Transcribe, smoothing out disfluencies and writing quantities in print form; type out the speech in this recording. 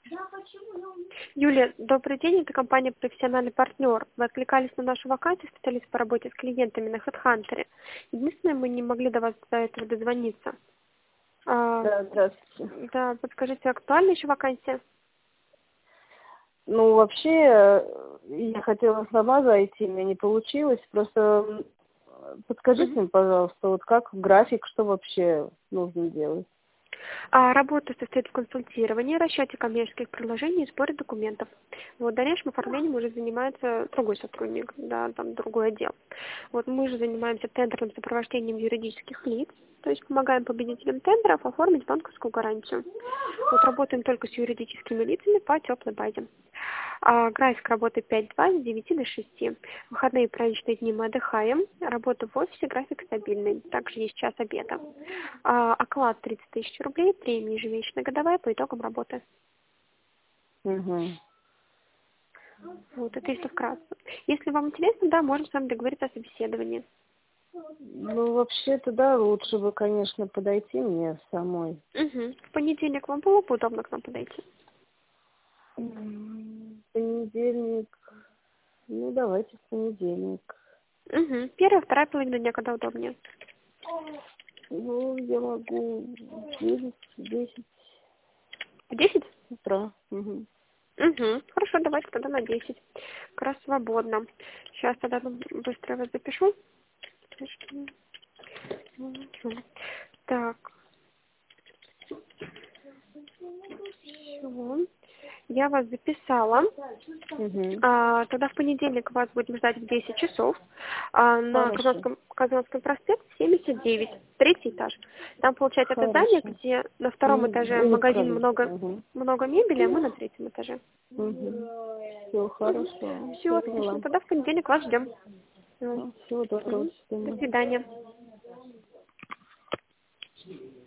Юлия, добрый день, это компания «Профессиональный партнер». Вы откликались на нашу вакансию специалист по работе с клиентами на HeadHunter. Единственное, мы не могли до вас до этого дозвониться. Да, здравствуйте. Да, подскажите, актуальна еще вакансия? Ну, вообще, я хотела сама зайти, у меня не получилось. Просто подскажите Мгм. мне, пожалуйста, вот как график, что вообще нужно делать? Работа состоит в консультировании, расчете коммерческих предложений и сборе документов. Вот дальнейшим оформлением уже занимается другой сотрудник, да, там другой отдел. Вот мы же занимаемся тендерным сопровождением юридических лиц, то есть помогаем победителям тендеров оформить банковскую гарантию. Вот работаем только с юридическими лицами по теплой базе. График работы 5-2 с 9 до 6. Выходные и праздничные дни мы отдыхаем. Работа в офисе, график стабильный. Также есть час обеда. Оклад 30 тысяч рублей, премия ежемесячная годовая по итогам работы. Угу. Вот это если вкратце. Если вам интересно, да, можем с вами договориться о собеседовании. Ну, вообще-то, да, лучше бы, конечно, подойти мне самой. Угу. В понедельник вам было бы удобно к нам подойти? Понедельник, ну, давайте в понедельник. Угу. Первая, вторая половина дня, когда удобнее. Ну, я могу в 10 В 10? утра. Угу. Угу. Хорошо, давайте тогда на 10. Как раз свободно. Сейчас тогда быстро вас запишу. Мгм. Так, всё. Я вас записала. Угу. Тогда в понедельник вас будем ждать в 10 часов на Хорошо. Казанском проспекте 79, третий этаж. Там, получается, это здание, Хорошо. где на втором этаже Или магазин правильно. Угу. много мебели, а мы на третьем этаже. Угу. Все хорошо. Все, Я отлично. поняла. Тогда в понедельник вас ждем. Всего доброго. До До свидания. свидания.